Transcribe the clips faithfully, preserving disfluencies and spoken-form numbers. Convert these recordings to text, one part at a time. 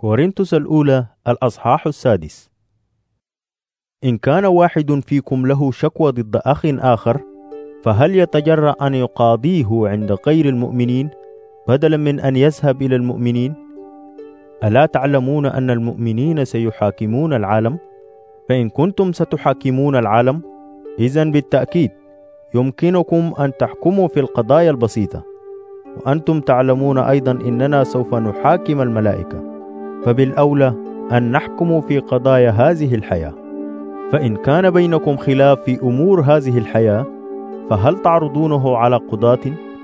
كورنثوس الأولى الأصحاح السادس. إن كان واحد فيكم له شكوى ضد أخ آخر، فهل يتجرأ أن يقاضيه عند غير المؤمنين بدلا من أن يذهب إلى المؤمنين؟ ألا تعلمون أن المؤمنين سيحاكمون العالم؟ فإن كنتم ستحاكمون العالم، إذن بالتأكيد يمكنكم أن تحكموا في القضايا البسيطة، وأنتم تعلمون أيضا إننا سوف نحاكم الملائكة، فبالأولى أن نحكم في قضايا هذه الحياة. فإن كان بينكم خلاف في أمور هذه الحياة، فهل تعرضونه على قضاة؟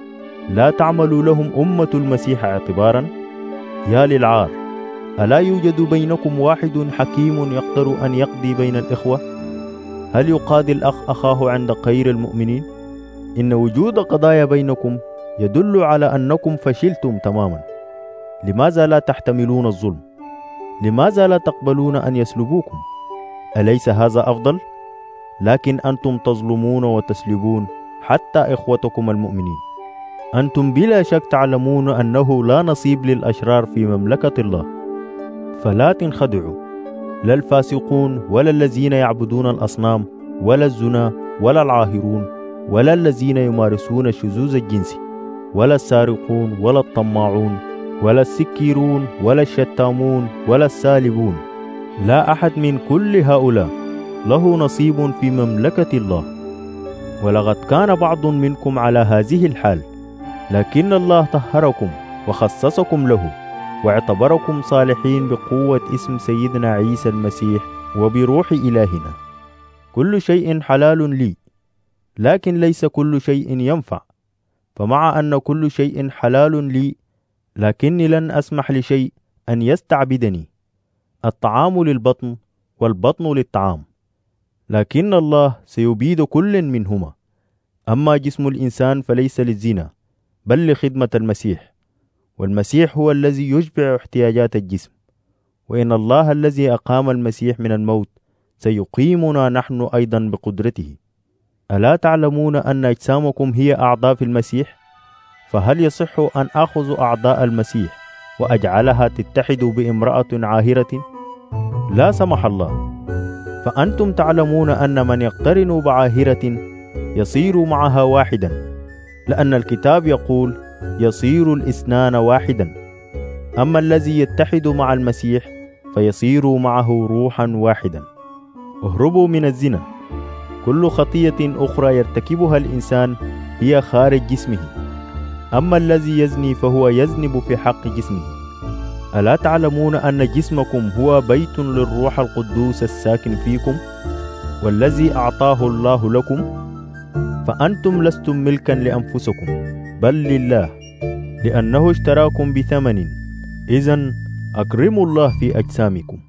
لا تعملوا لهم أمة المسيح اعتبارا؟ يا للعار، ألا يوجد بينكم واحد حكيم يقدر أن يقضي بين الإخوة؟ هل يقاضي الأخ أخاه عند غير المؤمنين؟ إن وجود قضايا بينكم يدل على أنكم فشلتم تماما. لماذا لا تحتملون الظلم؟ لماذا لا تقبلون أن يسلبوكم؟ أليس هذا أفضل؟ لكن أنتم تظلمون وتسلبون حتى إخوتكم المؤمنين. أنتم بلا شك تعلمون أنه لا نصيب للأشرار في مملكة الله. فلا تنخدعوا، لا الفاسقون ولا الذين يعبدون الأصنام ولا الزنا ولا العاهرون ولا الذين يمارسون الشذوذ الجنسي ولا السارقون ولا الطماعون ولا السكيرون ولا الشتامون ولا السالبون، لا أحد من كل هؤلاء له نصيب في مملكة الله. ولقد كان بعض منكم على هذه الحال، لكن الله طهركم وخصصكم له واعتبركم صالحين بقوة اسم سيدنا عيسى المسيح وبروح إلهنا. كل شيء حلال لي، لكن ليس كل شيء ينفع. فمع أن كل شيء حلال لي، لكني لن أسمح لشيء أن يستعبدني. الطعام للبطن والبطن للطعام، لكن الله سيبيد كل منهما. أما جسم الإنسان فليس للزنا، بل لخدمة المسيح، والمسيح هو الذي يشبع احتياجات الجسم. وإن الله الذي أقام المسيح من الموت سيقيمنا نحن أيضا بقدرته. ألا تعلمون أن أجسامكم هي أعضاء في المسيح؟ فهل يصح أن آخذ أعضاء المسيح وأجعلها تتحد بامرأة عاهرة؟ لا سمح الله. فأنتم تعلمون أن من يقترن بعاهرة يصير معها واحدا، لأن الكتاب يقول يصير الاثنان واحدا. أما الذي يتحد مع المسيح فيصير معه روحا واحدا. اهربوا من الزنا. كل خطية أخرى يرتكبها الإنسان هي خارج جسمه، أما الذي يزني فهو يذنب في حق جسمه. ألا تعلمون أن جسمكم هو بيت للروح القدوس الساكن فيكم، والذي أعطاه الله لكم؟ فأنتم لستم ملكا لأنفسكم، بل لله، لأنه اشتراكم بثمن. إذن أكرموا الله في أجسامكم.